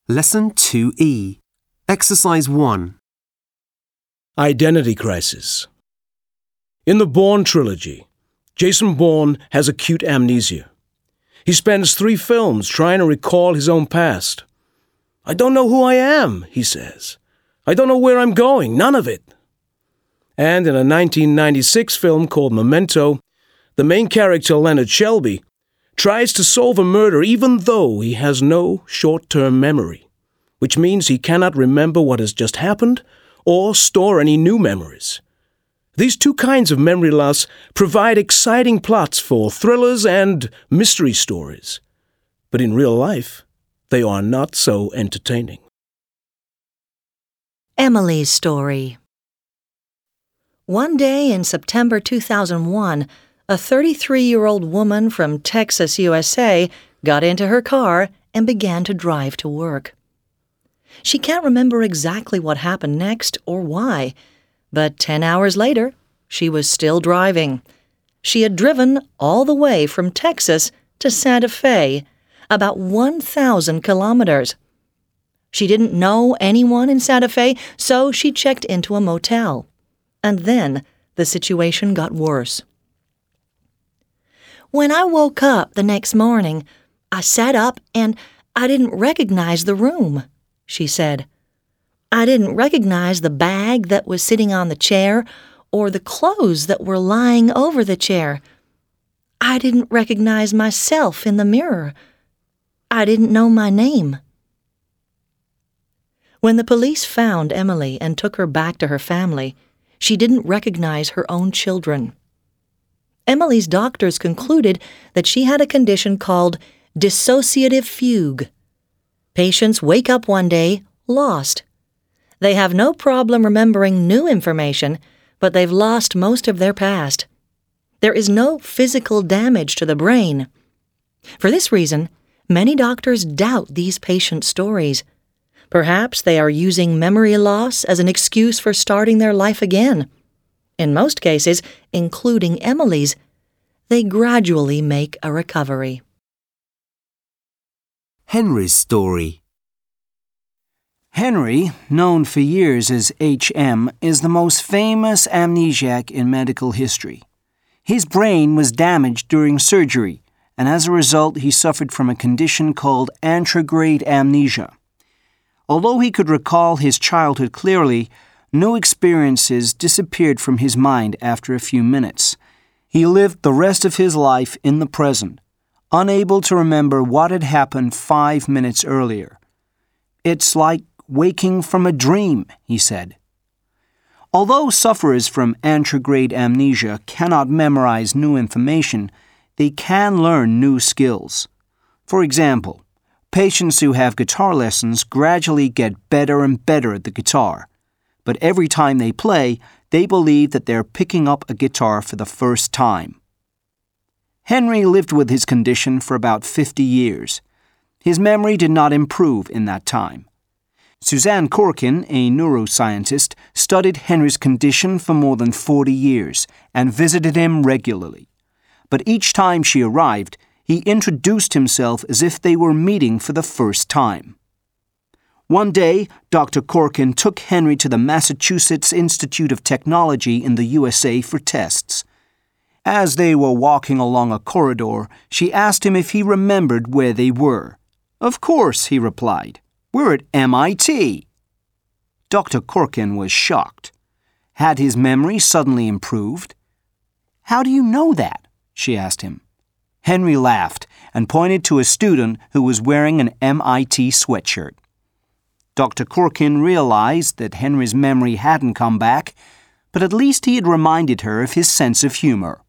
Lesson 2E. Exercise 1. Identity crisis. In the Bourne trilogy, Jason Bourne has acute amnesia. He spends 3 films trying to recall his own past. "I don't know who I am," he says. "I don't know where I'm going, none of it." And in a 1996 film called Memento, the main character, Leonard Shelby, tries to solve a murder even though he has no short-term memory, which means he cannot remember what has just happened or store any new memories. These 2 kinds of memory loss provide exciting plots for thrillers and mystery stories. But in real life, they are not so entertaining. Emily's story. One day in September 2001, a 33-year-old woman from Texas, USA, got into her car and began to drive to work. She can't remember exactly what happened next or why, but 10 hours later, she was still driving. She had driven all the way from Texas to Santa Fe, about 1,000 kilometers. She didn't know anyone in Santa Fe, so she checked into a motel. And then the situation got worse. "When I woke up the next morning, I sat up and I didn't recognize the room," she said. "I didn't recognize the bag that was sitting on the chair or the clothes that were lying over the chair. I didn't recognize myself in the mirror. I didn't know my name." When the police found Emily and took her back to her family, she didn't recognize her own children. Emily's doctors concluded that she had a condition called dissociative fugue. Patients wake up one day lost. They have no problem remembering new information, but they've lost most of their past. There is no physical damage to the brain. For this reason, many doctors doubt these patient stories. Perhaps they are using memory loss as an excuse for starting their life again. In most cases, including Emily's, they gradually make a recovery. Henry's story. Henry, known for years as HM, is the most famous amnesiac in medical history. His brain was damaged during surgery, and as a result he suffered from a condition called anterograde amnesia. Although he could recall his childhood clearly, new experiences disappeared from his mind after a few minutes. He lived the rest of his life in the present, unable to remember what had happened 5 minutes earlier. "It's like waking from a dream," he said. Although sufferers from anterograde amnesia cannot memorize new information, they can learn new skills. For example, patients who have guitar lessons gradually get better and better at the guitar, but every time they play, they believe that they're picking up a guitar for the first time. Henry lived with his condition for about 50 years. His memory did not improve in that time. Suzanne Corkin, a neuroscientist, studied Henry's condition for more than 40 years and visited him regularly. But each time she arrived, he introduced himself as if they were meeting for the first time. One day, Dr. Corkin took Henry to the Massachusetts Institute of Technology in the USA for tests. As they were walking along a corridor, she asked him if he remembered where they were. "Of course," he replied. "We're at MIT." Dr. Corkin was shocked. Had his memory suddenly improved? "How do you know that?" she asked him. Henry laughed and pointed to a student who was wearing an MIT sweatshirt. Dr. Corkin realized that Henry's memory hadn't come back, but at least he had reminded her of his sense of humor.